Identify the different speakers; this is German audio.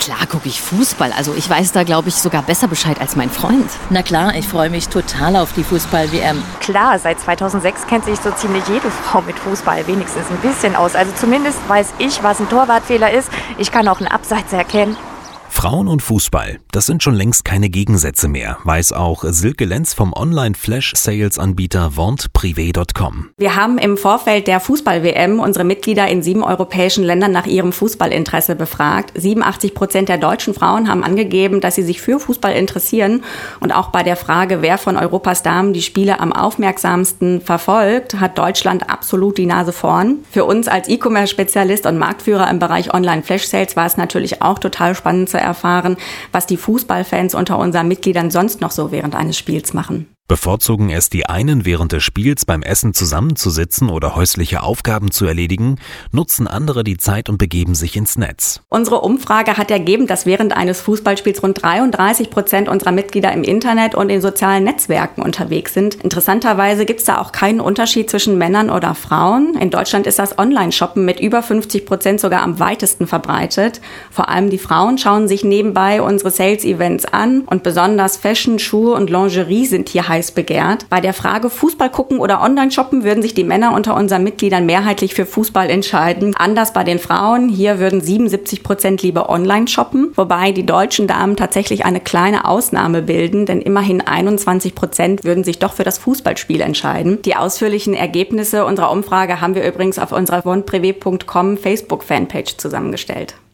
Speaker 1: klar gucke ich Fußball. Also ich weiß da, glaube ich, sogar besser Bescheid als mein Freund.
Speaker 2: Na klar, ich freue mich total auf die Fußball-WM.
Speaker 3: Klar, seit 2006 kennt sich so ziemlich jede Frau mit Fußball wenigstens ein bisschen aus. Also zumindest weiß ich, was ein Torwartfehler ist. Ich kann auch einen Abseits erkennen.
Speaker 4: Frauen und Fußball, das sind schon längst keine Gegensätze mehr, weiß auch Silke Lenz vom Online-Flash-Sales-Anbieter venteprivé.com.
Speaker 5: Wir haben im Vorfeld der Fußball-WM unsere Mitglieder in 7 europäischen Ländern nach ihrem Fußballinteresse befragt. 87% der deutschen Frauen haben angegeben, dass sie sich für Fußball interessieren. Und auch bei der Frage, wer von Europas Damen die Spiele am aufmerksamsten verfolgt, hat Deutschland absolut die Nase vorn. Für uns als E-Commerce-Spezialist und Marktführer im Bereich Online-Flash-Sales war es natürlich auch total spannend zu erfahren, was die Fußballfans unter unseren Mitgliedern sonst noch so während eines Spiels machen.
Speaker 4: Bevorzugen es die einen, während des Spiels beim Essen zusammenzusitzen oder häusliche Aufgaben zu erledigen, nutzen andere die Zeit und begeben sich ins Netz.
Speaker 5: Unsere Umfrage hat ergeben, dass während eines Fußballspiels rund 33% unserer Mitglieder im Internet und in sozialen Netzwerken unterwegs sind. Interessanterweise gibt es da auch keinen Unterschied zwischen Männern oder Frauen. In Deutschland ist das Online-Shoppen mit über 50% sogar am weitesten verbreitet. Vor allem die Frauen schauen sich nebenbei unsere Sales-Events an und besonders Fashion, Schuhe und Lingerie sind hier heiß begehrt. Bei der Frage Fußball gucken oder Online-Shoppen würden sich die Männer unter unseren Mitgliedern mehrheitlich für Fußball entscheiden. Anders bei den Frauen. Hier würden 77% lieber online shoppen, wobei die deutschen Damen tatsächlich eine kleine Ausnahme bilden, denn immerhin 21% würden sich doch für das Fußballspiel entscheiden. Die ausführlichen Ergebnisse unserer Umfrage haben wir übrigens auf unserer venteprivé.com Facebook-Fanpage zusammengestellt.